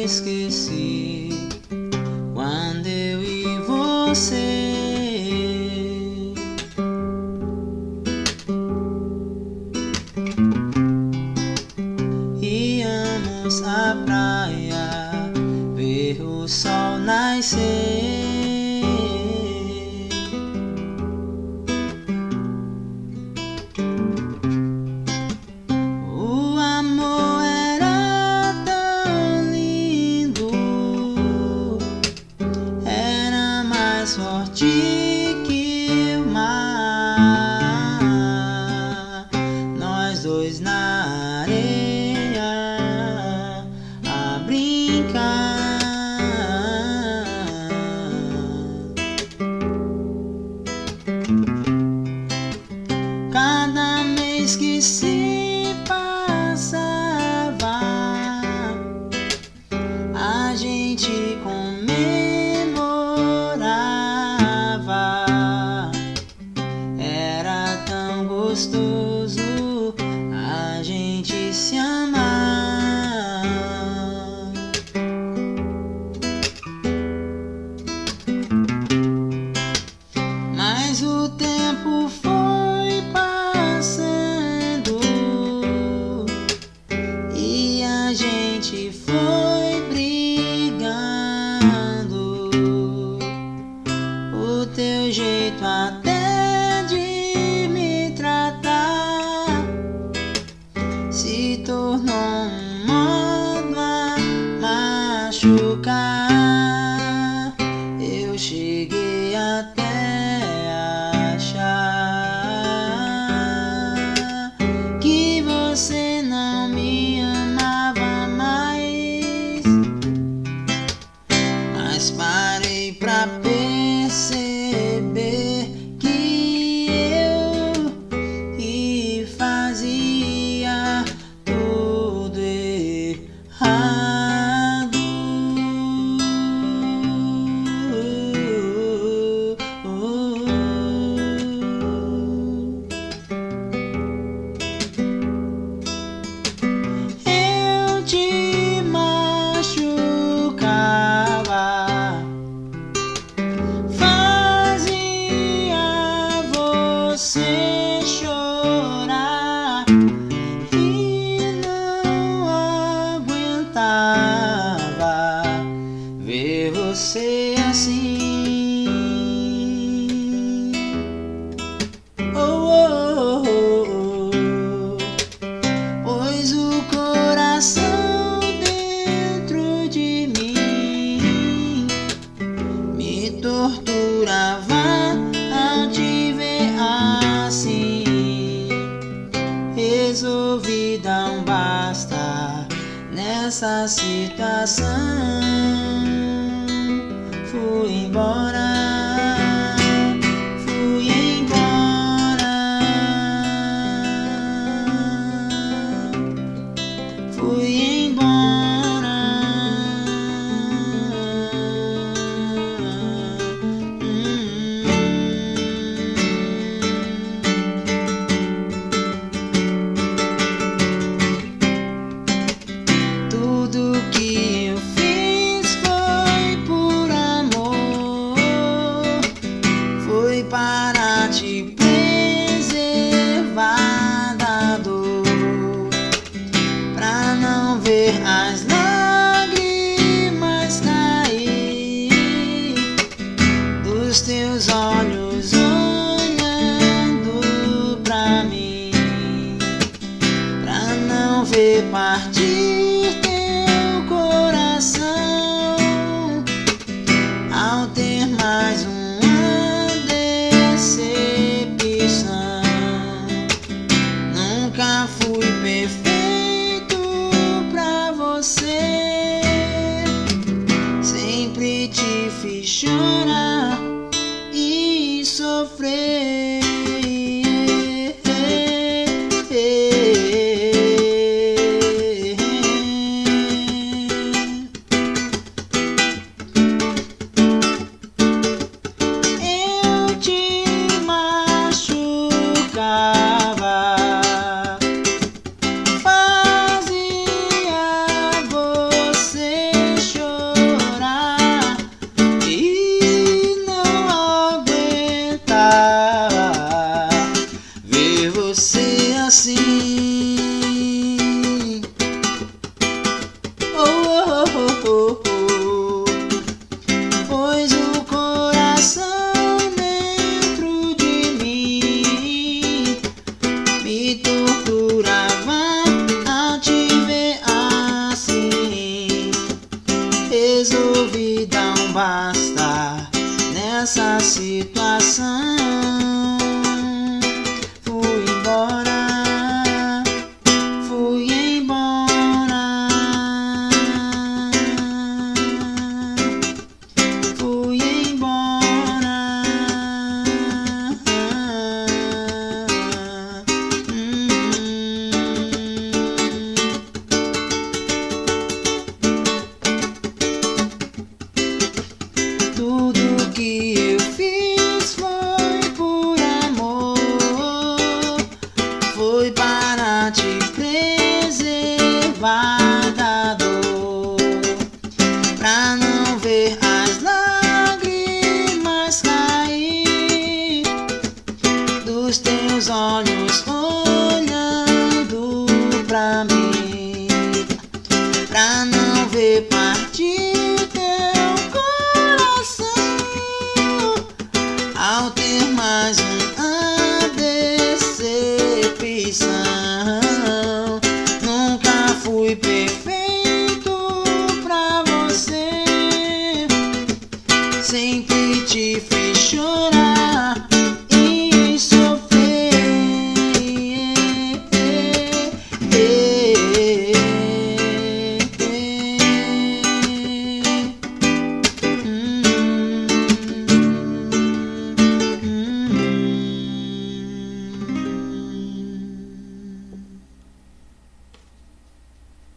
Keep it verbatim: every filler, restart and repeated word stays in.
esqueci quando eu e você íamos à praia ver o sol nascer. O amor era tão lindo, era mais forte que o mar, nós dois na areia a brincar. Cada mês que se passava, a gente comemorava. Era tão gostoso a gente se amar. Mas o tempo foi passando e a gente foi brigando. O teu jeito até de me tratar se tornou um modo a machucar. Eu cheguei até a achar que você não me amava mais, mas parei pra perceber que eu que fazia tudo errado. Eu te machucava, fazia você chorar e não aguentava ver você assim. Oh, oh, oh, oh. Pois o coração dentro de mim me torturava ao te ver assim. Resolvi dar um basta nessa situação. Fui embora, fui embora, fui embora. Tudo que eu fiz foi por amor, foi para te preservar da dor, pra não ver as lágrimas cair dos teus olhos olhando pra mim, pra não ver partir teu coração ao ter mais uma decepção. Nunca fui perfeito pra você, sempre te fiz chorar e sofrer. situação. Fui embora, fui embora, fui embora. Hum. Tudo que eu fiz foi por amor, foi para te preservar da dor, pra não ver as lágrimas cair dos teus olhos olhando pra mim, pra não ver partir teu coração ao ter mais uma decepção. Nunca fui perfeito,